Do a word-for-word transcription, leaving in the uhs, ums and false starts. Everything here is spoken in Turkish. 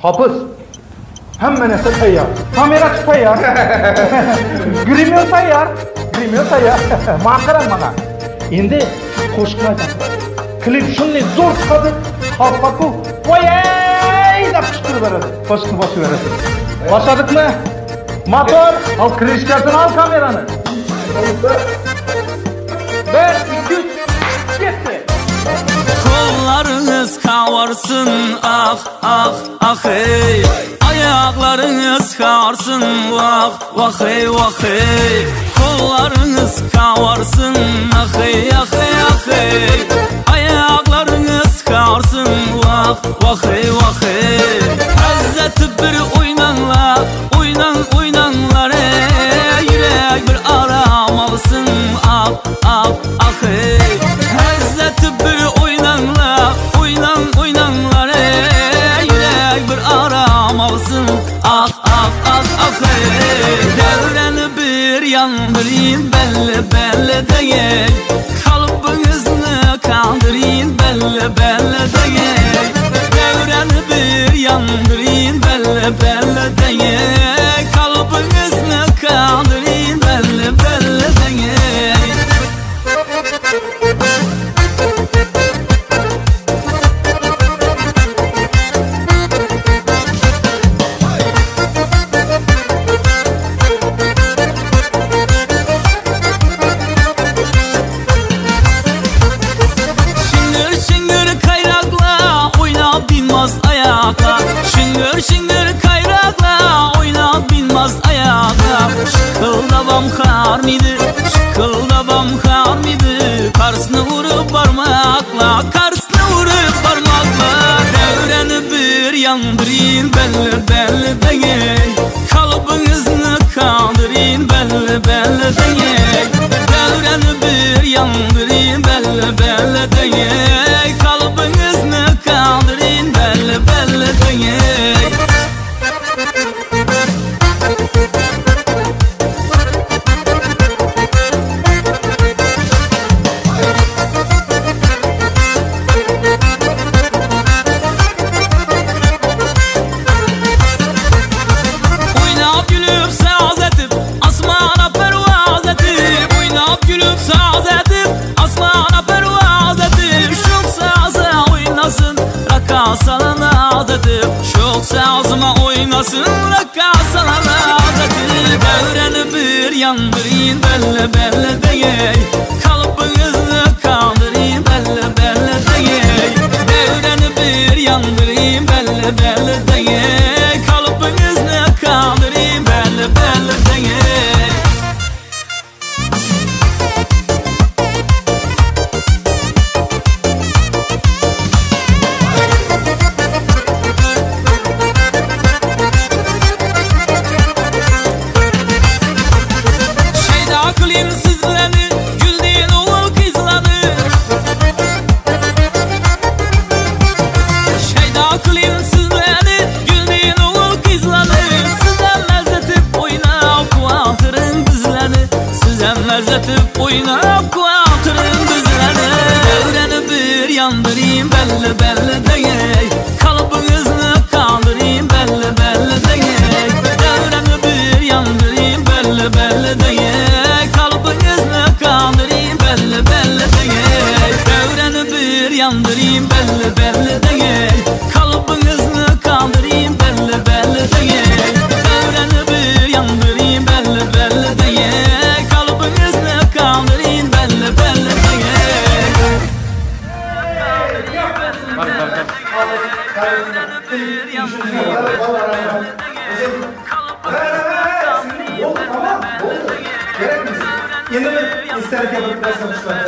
Hapız. Hemen ese tayyar. Kamera tayyar. Grimyo tayyar. Grimyo tayyar. Makaran bana. Endi qo'shiqni aytaman. Klip shunday zo'r chiqadi. Xalqqa voyay deb chiqarib beradi. Qo'shiqni bosib beradi. Boshladikmi? Motor, al krishkasini al kamerani. bir, iki, üç, ketdi. Kollarınız kavarsın ah ah ah hey. Ayaklarınız karsın vah vah hey vah hey. Kollarınız kavarsın ah hey ah hey ah hey. Ayaklarınız karsın vah vah hey vah hey. Hazreti bir oynanlar, oynan oynanlar ey. Yürek bir aramalısın ah ah ah hey. Hazreti bir oynanlar, oynan oynanlar ey. Yürek bir aramalısın ah ah ah ah hey. Devreni bir yandırayım belli belli değil. Kalbinizni kaldırayım belli belli değil. Devreni bir yandırayım belli belli değil. Kalbinizni kaldırayım belli belli değil. Şıngır şıngır kayrakla oyna bilmez ayakla. Şıkıldabam kar mıydı, şıkıldabam kar mıydı. Karşısına vurup parmakla, karşısına vurup parmakla. Devreni bir yandırayım belli belli değil. Kalbinizni kaldırayım belli belli değil. Devreni bir yandırayım belli belli değil. Kalbinizni kaldırayım belli belli değil. Oynap gülüp saz edip asmana pervaz edip. Oynap gülüp saz edip asmana pervaz edip. Şok saza oynasın rakasalanat edip. Şok sazıma oynasın rakasalanat edip. Devreni bir yandırayım belli belli değil. Kalbinizni kaldırayım belli belli değil. Devreni bir yandırayım belli belli değil. Kalbinizni kaldırayım belli belli değil. Şeyda kılayım sizlerini, güldüğün oğul kızlanı. Şeyda kılayım sizlerini, güldüğün oğul kızlanı. Sizden merzetip oynap kuatırın bizlerini. Sizden merzetip oynap kuatırın bizlerini. Devreni bir yandırayım belli belli değil. Kalbinizni kaldırayım belli belli değil. Devreni bir yandırayım belli belli değil. Kalbinizni kaldırayım belli belli değil. Devreni bir yandırayım belli belli değil. Kalbinizni kaldırayım belli belli değil. Devreni bir yandırayım belli belli değil. Kalbinizni kaldırayım belli belli değil. Yeni bir isterken bir biraz konuşmak.